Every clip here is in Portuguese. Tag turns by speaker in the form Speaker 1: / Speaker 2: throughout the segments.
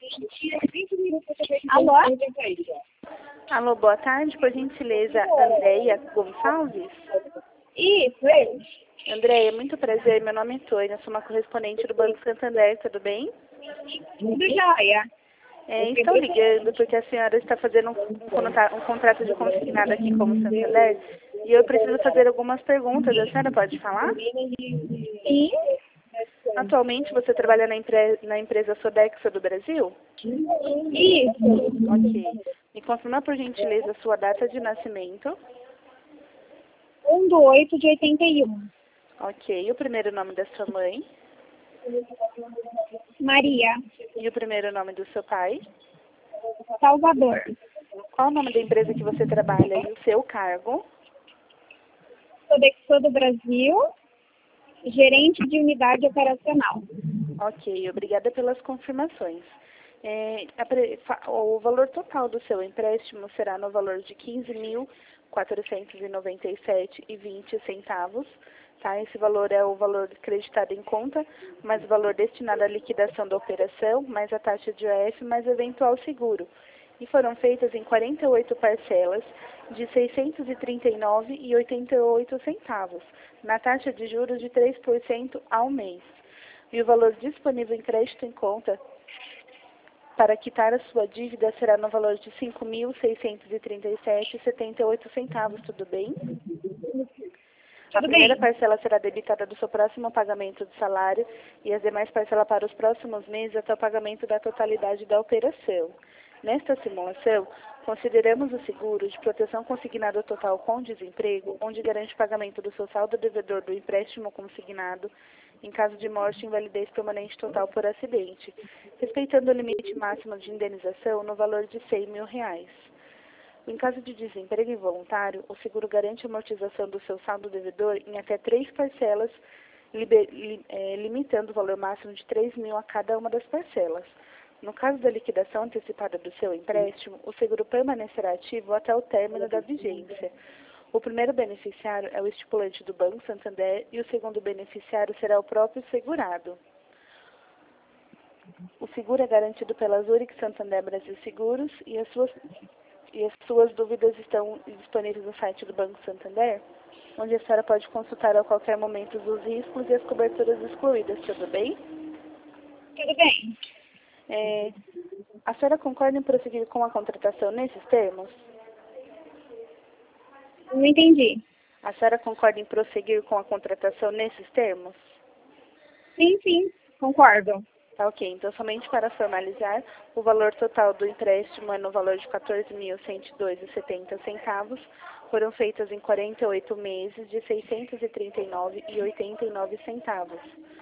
Speaker 1: Alô?
Speaker 2: Alô, boa tarde, por gentileza, Andréia Gonçalves?
Speaker 1: Isso, ele.
Speaker 2: Andréia, muito prazer, meu nome é Tônia, sou uma correspondente do Banco Santander, tudo bem?
Speaker 1: Tudo jóia.
Speaker 2: Estou ligando porque a senhora está fazendo um contrato de consignado aqui como Santander e eu preciso fazer algumas perguntas, a senhora pode falar?
Speaker 1: Sim.
Speaker 2: Atualmente você trabalha na empresa Sodexo do Brasil?
Speaker 1: Isso.
Speaker 2: Ok. Me confirma por gentileza a sua data de nascimento.
Speaker 1: 1/8/81.
Speaker 2: Ok. E o primeiro nome da sua mãe?
Speaker 1: Maria.
Speaker 2: E o primeiro nome do seu pai?
Speaker 1: Salvador.
Speaker 2: Qual o nome da empresa que você trabalha e o seu cargo?
Speaker 1: Sodexo do Brasil, gerente de unidade operacional.
Speaker 2: Ok, obrigada pelas confirmações. O valor total do seu empréstimo será no valor de R$ 15.497,20. Tá? Esse valor é o valor creditado em conta, mais o valor destinado à liquidação da operação, mais a taxa de OF, mais eventual seguro. E foram feitas em 48 parcelas de R$ 639,88, na taxa de juros de 3% ao mês. E o valor disponível em crédito em conta para quitar a sua dívida será no valor de R$ 5.637,78, tudo bem? A primeira parcela será debitada do seu próximo pagamento de salário e as demais parcelas para os próximos meses até o pagamento da totalidade da operação. Nesta simulação, consideramos o seguro de proteção consignado total com desemprego, onde garante o pagamento do seu saldo devedor do empréstimo consignado em caso de morte e invalidez permanente total por acidente, respeitando o limite máximo de indenização no valor de R$ 100.000. Em caso de desemprego involuntário, o seguro garante a amortização do seu saldo devedor em até 3 parcelas, limitando o valor máximo de R$ 3.000 a cada uma das parcelas. No caso da liquidação antecipada do seu empréstimo, o seguro permanecerá ativo até o término da vigência. O primeiro beneficiário é o estipulante do Banco Santander e o segundo beneficiário será o próprio segurado. O seguro é garantido pela Zurich Santander Brasil Seguros e as suas dúvidas estão disponíveis no site do Banco Santander, onde a senhora pode consultar a qualquer momento os riscos e as coberturas excluídas, tudo bem?
Speaker 1: Tudo bem.
Speaker 2: A senhora concorda em prosseguir com a contratação nesses termos?
Speaker 1: Não entendi.
Speaker 2: A senhora concorda em prosseguir com a contratação nesses termos?
Speaker 1: Sim, concordo.
Speaker 2: Tá, ok. Então, somente para formalizar, o valor total do empréstimo é no valor de R$ 14.102,70. Foram feitas em 48 meses de R$ 639,89.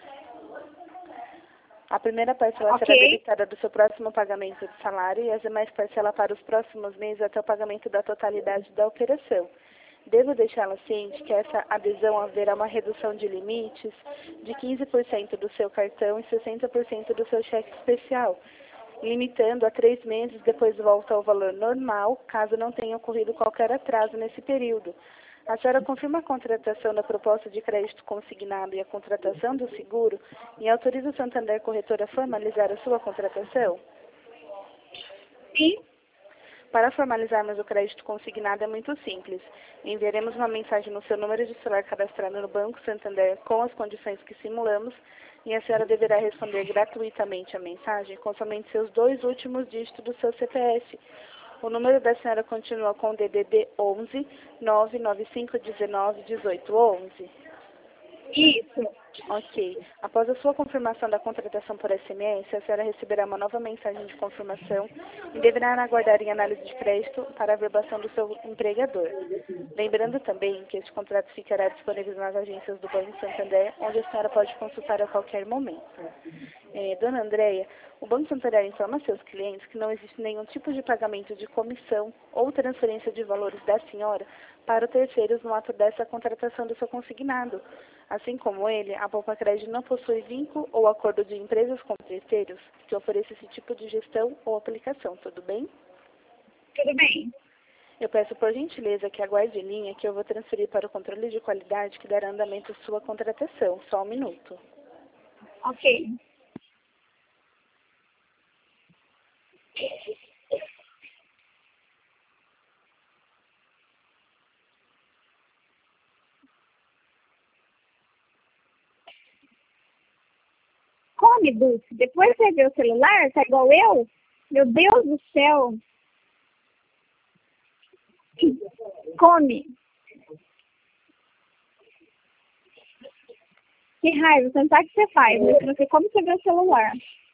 Speaker 2: A primeira parcela será debitada do seu próximo pagamento de salário e as demais parcelas para os próximos meses até o pagamento da totalidade da operação. Devo deixá-la ciente que essa adesão haverá uma redução de limites de 15% do seu cartão e 60% do seu cheque especial, limitando a 3 meses, depois volta ao valor normal, caso não tenha ocorrido qualquer atraso nesse período. A senhora confirma a contratação da proposta de crédito consignado e a contratação do seguro e autoriza o Santander Corretora a formalizar a sua contratação?
Speaker 1: Sim.
Speaker 2: Para formalizarmos o crédito consignado é muito simples. Enviaremos uma mensagem no seu número de celular cadastrado no Banco Santander com as condições que simulamos e a senhora deverá responder gratuitamente a mensagem com somente seus 2 últimos dígitos do seu CPF. O número da senhora continua com o DDD 11 99519 1811.
Speaker 1: Isso.
Speaker 2: Ok. Após a sua confirmação da contratação por SMS, a senhora receberá uma nova mensagem de confirmação e deverá aguardar em análise de crédito para a averbação do seu empregador. Lembrando também que este contrato ficará disponível nas agências do Banco Santander, onde a senhora pode consultar a qualquer momento. Dona Andréia, o Banco Santander informa a seus clientes que não existe nenhum tipo de pagamento de comissão ou transferência de valores da senhora para terceiros no ato dessa contratação do seu consignado. Assim como ele, a Poupa Crédito não possui vínculo ou acordo de empresas com terceiros que ofereça esse tipo de gestão ou aplicação, tudo bem?
Speaker 1: Tudo bem.
Speaker 2: Eu peço por gentileza que aguarde em linha que eu vou transferir para o controle de qualidade que dará andamento à sua contratação. Só um minuto.
Speaker 1: Ok. Come, Dulce. Depois você vê o celular, tá igual eu? Meu Deus do céu. Come. Que raiva, você não sabe o que você faz. Você come, você vê o celular.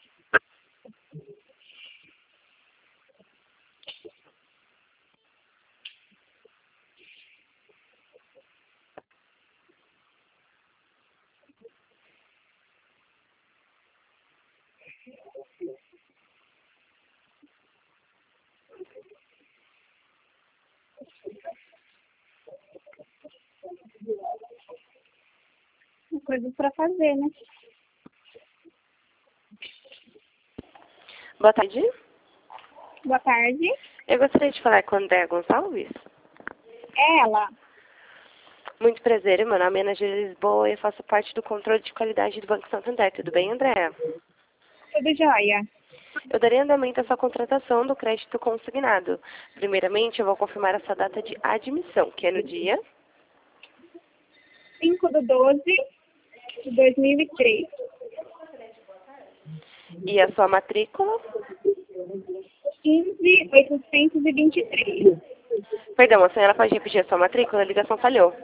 Speaker 1: Coisas para fazer, né?
Speaker 3: Boa tarde.
Speaker 1: Boa tarde.
Speaker 3: Eu gostaria de falar com a Andréa Gonçalves.
Speaker 1: É ela.
Speaker 3: Muito prazer, meu nome é Ana Júlia Lisboa e eu faço parte do controle de qualidade do Banco Santander. Tudo bem, Andréa?
Speaker 1: Tudo jóia.
Speaker 3: Eu darei andamento à sua contratação do crédito consignado. Primeiramente, eu vou confirmar a sua data de admissão, que é no dia
Speaker 1: 5/12/2003.
Speaker 3: e a sua matrícula.
Speaker 1: 15.823.
Speaker 3: Perdão, a senhora pode repetir a sua matrícula? A ligação falhou.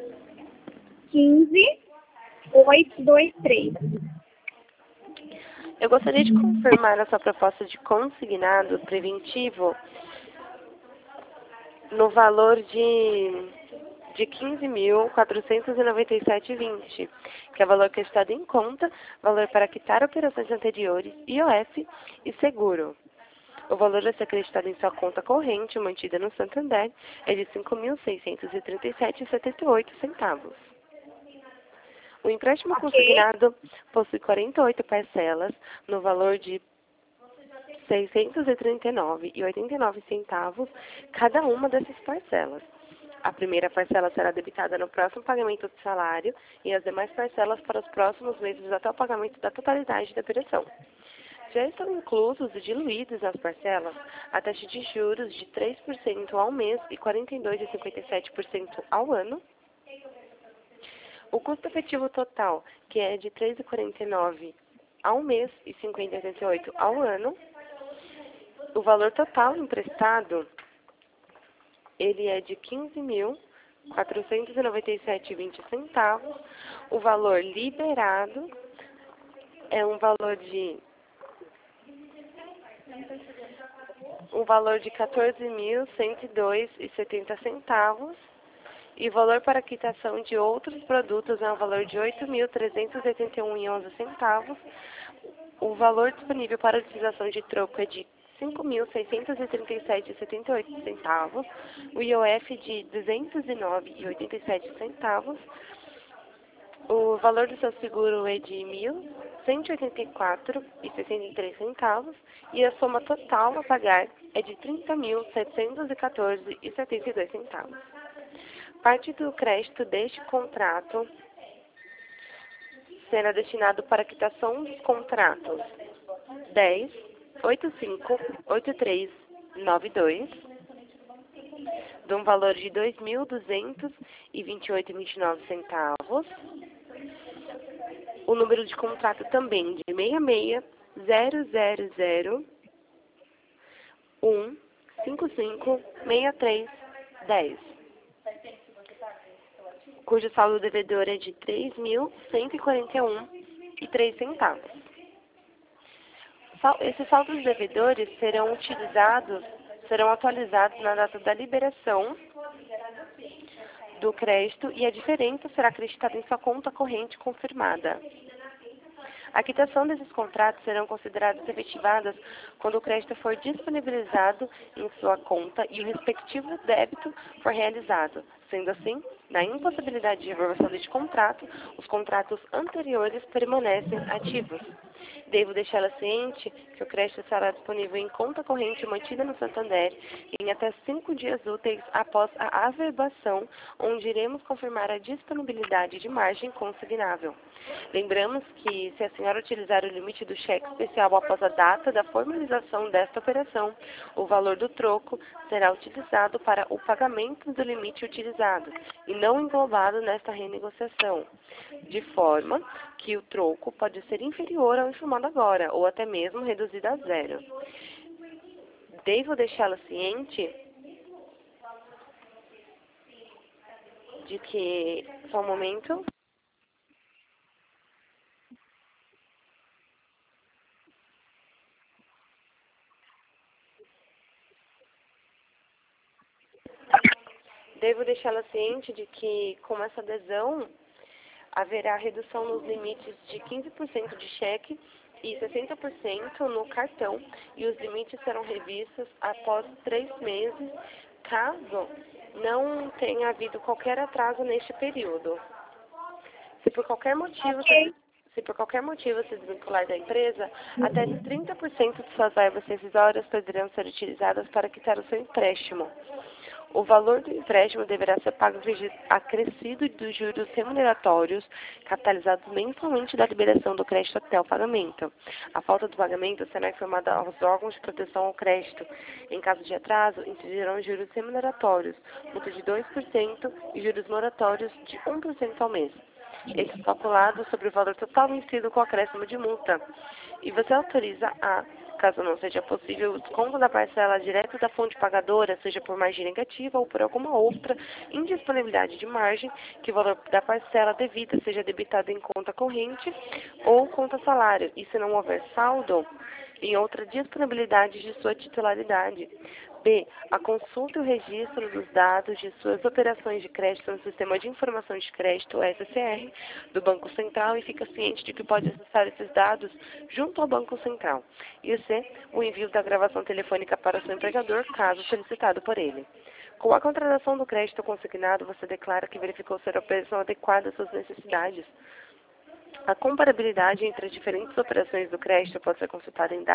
Speaker 1: 15.823.
Speaker 3: Eu gostaria de confirmar a sua proposta de consignado preventivo no valor de 15.497,20, que é o valor acreditado em conta, valor para quitar operações anteriores, IOF e seguro. O valor a ser acreditado em sua conta corrente, mantida no Santander, é de R$ 5.637,78. O empréstimo consignado possui 48 parcelas, no valor de R$ 639,89, cada uma dessas parcelas. A primeira parcela será debitada no próximo pagamento do salário e as demais parcelas para os próximos meses até o pagamento da totalidade da operação. Já estão inclusos e diluídos nas parcelas a taxa de juros de 3% ao mês e 42,57% ao ano. O custo efetivo total, que é de R$ 3,49 ao mês e R$ 50,88 ao ano. O valor total emprestado, ele é de R$ 15.497,20. O valor liberado é um valor de R$ 14.102,70. E o valor para quitação de outros produtos é um valor de R$ 8.381,11. O valor disponível para utilização de troco é de R$ 5.637,78. O IOF de R$ 209,87. O valor do seu seguro é de R$ 1.184,63. E a soma total a pagar é de R$ 30.714,72. Parte do crédito deste contrato será destinado para a quitação dos contratos 10, 85, 8392, de um valor de R$ 2.228,29. O número de contrato também de 660001556310, cujo saldo devedor é de R$ 3.141,03. Esses saldos devedores serão atualizados na data da liberação do crédito e a diferença será acreditada em sua conta corrente confirmada. A quitação desses contratos serão consideradas efetivadas quando o crédito for disponibilizado em sua conta e o respectivo débito for realizado, Sendo assim, na impossibilidade de reverbação deste contrato, os contratos anteriores permanecem ativos. Devo deixá-la ciente que o crédito estará disponível em conta corrente mantida no Santander em até 5 dias úteis após a averbação, onde iremos confirmar a disponibilidade de margem consignável. Lembramos que, se a senhora utilizar o limite do cheque especial após a data da formalização desta operação, o valor do troco será utilizado para o pagamento do limite utilizado e não englobado nesta renegociação, de forma que o troco pode ser inferior ao informado agora, ou até mesmo reduzido a zero. Devo deixá-la ciente de que... Só um momento. Devo deixá-la ciente de que, com essa adesão, haverá redução nos limites de 15% de cheque e 60% no cartão, e os limites serão revistos após 3 meses, caso não tenha havido qualquer atraso neste período. Se por qualquer motivo... Se por qualquer motivo se desvincular da empresa, até 30% de suas verbas rescisórias poderão ser utilizadas para quitar o seu empréstimo. O valor do empréstimo deverá ser pago acrescido dos juros remuneratórios, capitalizados mensalmente da liberação do crédito até o pagamento. A falta do pagamento será informada aos órgãos de proteção ao crédito. Em caso de atraso, incidirão juros remuneratórios, multa de 2% e juros moratórios de 1% ao mês. Esse calculado sobre o valor total vencido com acréscimo de multa. E você autoriza a, caso não seja possível, o desconto da parcela direto da fonte pagadora, seja por margem negativa ou por alguma outra indisponibilidade de margem, que o valor da parcela devida seja debitado em conta corrente ou conta salário, e se não houver saldo, em outra disponibilidade de sua titularidade. B. A consulta e o registro dos dados de suas operações de crédito no Sistema de Informação de Crédito, SCR, do Banco Central, e fica ciente de que pode acessar esses dados junto ao Banco Central. E C. O envio da gravação telefônica para o seu empregador, caso solicitado por ele. Com a contratação do crédito consignado, você declara que verificou ser a operação adequada às suas necessidades. A comparabilidade entre as diferentes operações do crédito pode ser consultada em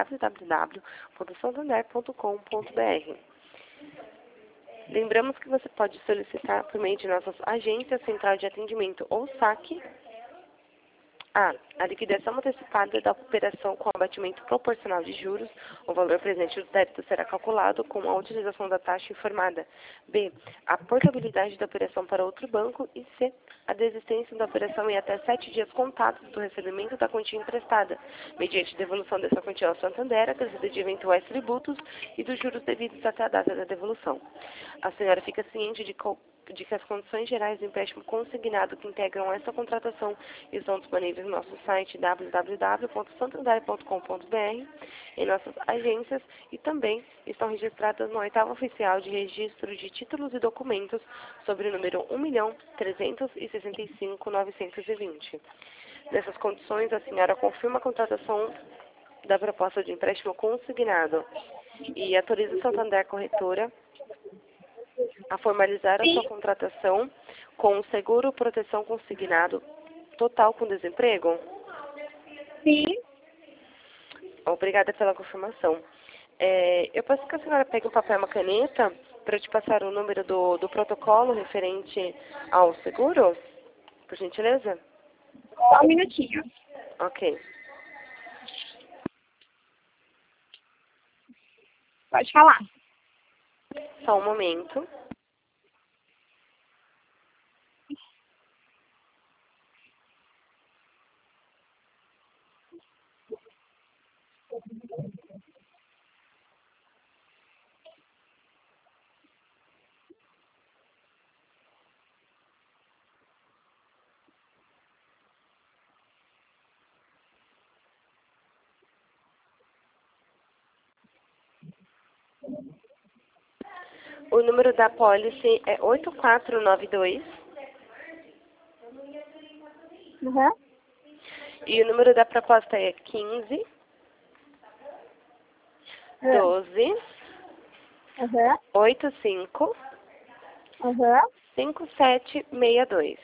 Speaker 3: www.santander.com.br. Lembramos que você pode solicitar por meio de nossas agências, central de atendimento ou saque, A. A liquidação antecipada da operação com abatimento proporcional de juros. O valor presente do débito será calculado com a utilização da taxa informada. B. A portabilidade da operação para outro banco. E C. A desistência da operação em até 7 dias contados do recebimento da quantia emprestada, mediante devolução dessa quantia ao Santander, acrescida de eventuais tributos e dos juros devidos até a data da devolução. A senhora fica ciente de que as condições gerais do empréstimo consignado que integram essa contratação estão disponíveis no nosso site www.santander.com.br, em nossas agências, e também estão registradas no 8º Oficial de Registro de Títulos e Documentos, sobre o número 1.365.920. Nessas condições, a senhora confirma a contratação da proposta de empréstimo consignado e autoriza o Santander Corretora a formalizar a sua contratação com o seguro proteção consignado total com desemprego?
Speaker 1: Sim.
Speaker 3: Obrigada pela confirmação. Eu peço que a senhora pegue um papel e uma caneta para te passar o número do protocolo referente ao seguro, por gentileza?
Speaker 1: Só um minutinho.
Speaker 3: Ok.
Speaker 1: Pode falar.
Speaker 3: Só um momento. O número da pólice é 8492.
Speaker 1: Uhum.
Speaker 3: E o número da proposta é 15 12
Speaker 1: Uhum.
Speaker 3: 85
Speaker 1: Uhum.
Speaker 3: 5762.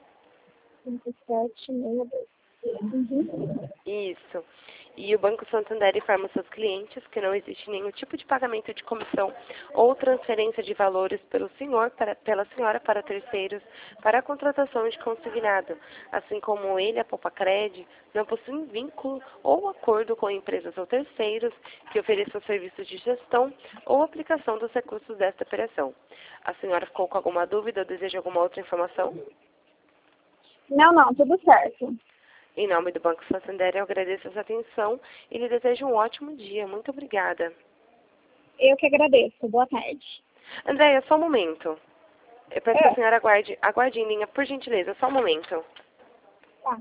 Speaker 1: 5762. Uhum.
Speaker 3: Isso. E o Banco Santander informa seus clientes que não existe nenhum tipo de pagamento de comissão ou transferência de valores pela senhora para terceiros para a contratação de consignado, assim como ele, a Poupa-Cred, não possuem vínculo ou acordo com empresas ou terceiros que ofereçam serviços de gestão ou aplicação dos recursos desta operação. A senhora ficou com alguma dúvida ou deseja alguma outra informação?
Speaker 1: Não, tudo certo.
Speaker 3: Em nome do Banco Santander, eu agradeço a sua atenção e lhe desejo um ótimo dia. Muito obrigada.
Speaker 1: Eu que agradeço. Boa tarde.
Speaker 3: Andréia, só um momento. Eu peço que a senhora aguarde em linha, por gentileza, só um momento.
Speaker 1: Tá.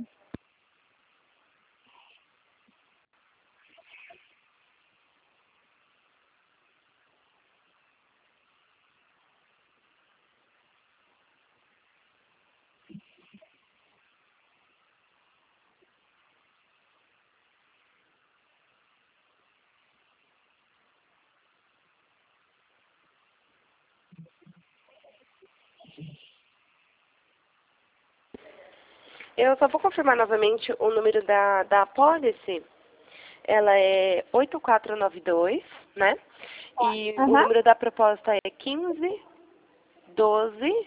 Speaker 3: Eu só vou confirmar novamente o número da apólice. Ela é 8492, né? E o número da proposta é 15 12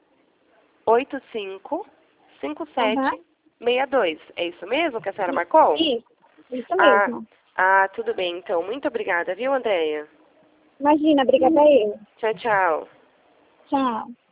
Speaker 3: 85 57 62. É isso mesmo que a senhora marcou?
Speaker 1: Isso mesmo.
Speaker 3: Tudo bem, então. Muito obrigada, viu, Andréia?
Speaker 1: Imagina, obrigada eu.
Speaker 3: Tchau, tchau.
Speaker 1: Tchau.